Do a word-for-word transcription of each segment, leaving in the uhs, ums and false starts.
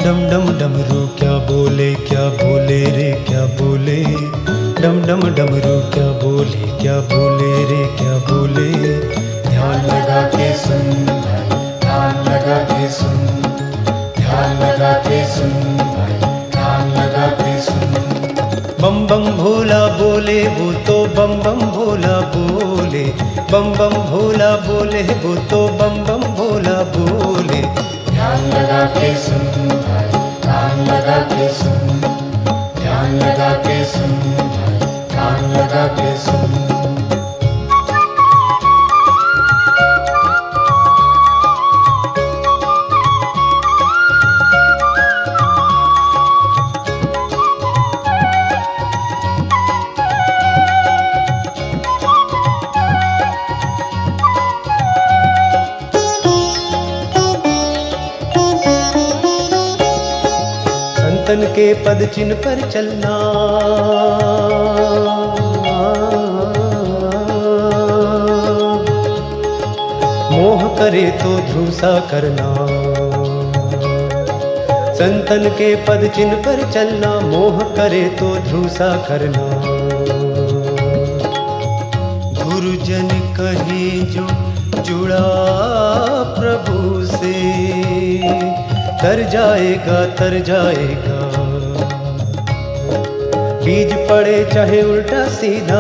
डम डम डमरू क्या बोले क्या बोले रे क्या बोले, डम डम डमरू क्या बोले क्या बोले रे क्या बोले। ध्यान लगा के सुन भाई, ध्यान लगा के सुन, ध्यान लगा के सुन भाई, ध्यान लगा के सुन। बम बम भोला बोले वो तो बम बम भोला बोले, बम बम भोला बोले वो तो बम बम भोला बोले। ध्यान लगा के सुन भाई, ध्यान लगा के सुन, ध्यान लगा के सुन भाई, ध्यान लगा के सुन। संतन के पद चिन्ह पर चलना, मोह करे तो ध्रुसा करना। संतन के पद चिन्ह पर चलना, मोह करे तो ध्रुसा करना। गुरुजन कहे जो जुड़ा प्रभु से, तर जाएगा तर जाएगा। बीज पड़े चाहे उल्टा सीधा,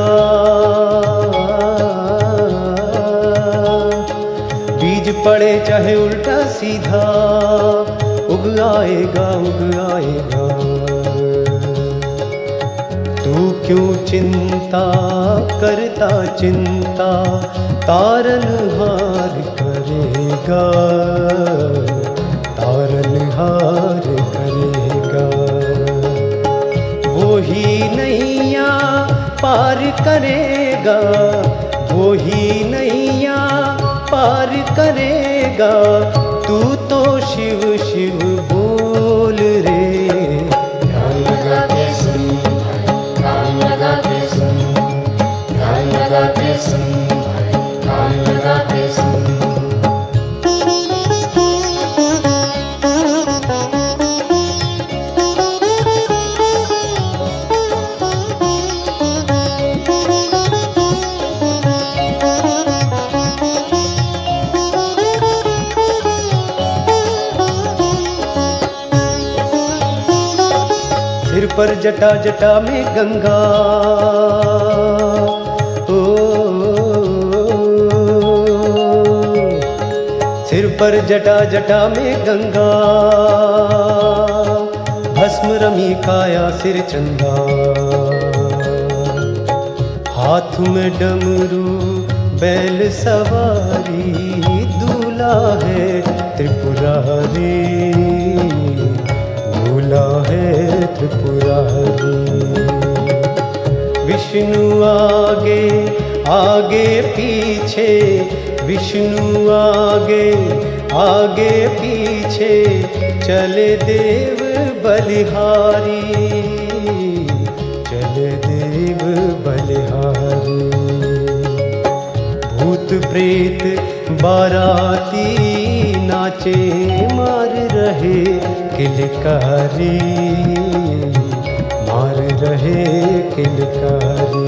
बीज पड़े चाहे उल्टा सीधा, उग आएगा उग आएगा। तू क्यों चिंता करता चिंता, तारनहार करेगा, तारनहार करेगा। वो ही नैया पार करेगा, वो ही नैया पार करेगा। तू तो शिव शिव बोल रे। ध्यान लगा के सुन भाई, ध्यान लगा के सुन, ध्यान लगा के सुन भाई, ध्यान लगा के सुन। सिर पर जटा जटा में गंगा, ओ, सिर पर जटा जटा में गंगा। भस्म रमी काया सिर चंदा, हाथ में डमरू बैल सवारी। दूल्हा है त्रिपुरारी, दूल्हा है त्रिपुरारी। विष्णु आगे आगे पीछे, विष्णु आगे आगे पीछे। चले देव बलिहारी, चले देव बलिहारी। भूत प्रेत बाराती नाचे, मार रहे किलकारी, मार रहे किलकारी।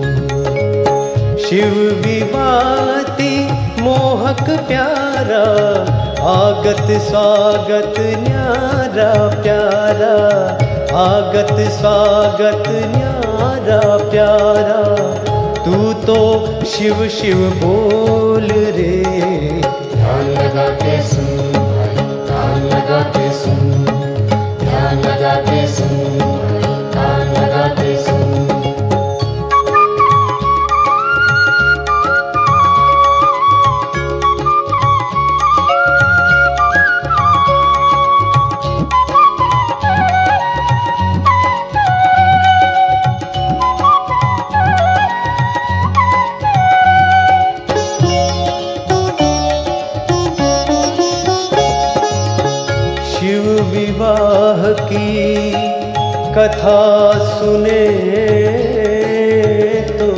शिव विवाती मोहक प्यारा, आगत स्वागत न्यारा प्यारा। आगत स्वागत न्यारा प्यारा। तू तो शिव शिव बोल रे। ध्यान लगा के सुन भाई, ध्यान लगा के सुन, ध्यान लगा के सुन भाई, ध्यान लगा के सुन। शिव विवाह की कथा सुने तो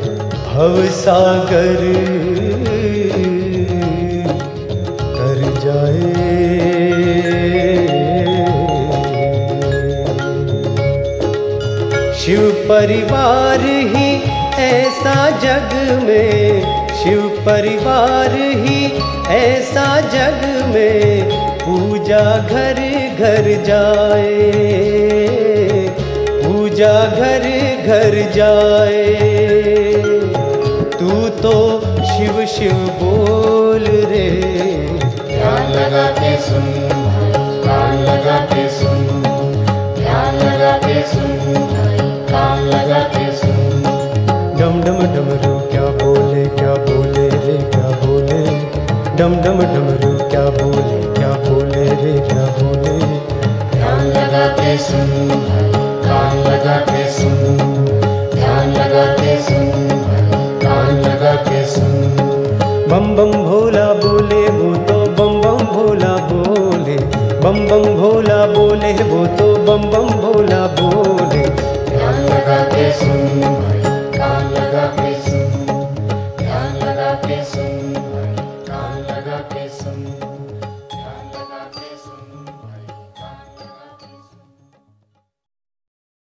भवसागर तर जाए। परिवार ही ऐसा जग में, शिव परिवार ही ऐसा जग में, पूजा घर घर जाए, पूजा घर घर जाए। तू तो शिव शिव बोल रे, ध्यान लगा के सुन भाई, कान लगा के सुन, ध्यान लगा के सुन भाई, कान लगा के सुन। डम डम डमरू क्या बोले क्या बोले रे क्या बोले, डम डम डमरू क्या बोले क्या बोले रे क्या बोले। ध्यान लगा के सुन भाई, कान लगा के सुन, ध्यान लगा के सुन भाई, कान लगा के सुन। बम बम भोला बोले वो तो बम बम भोला बोले, बम बम भोला बोले वो तो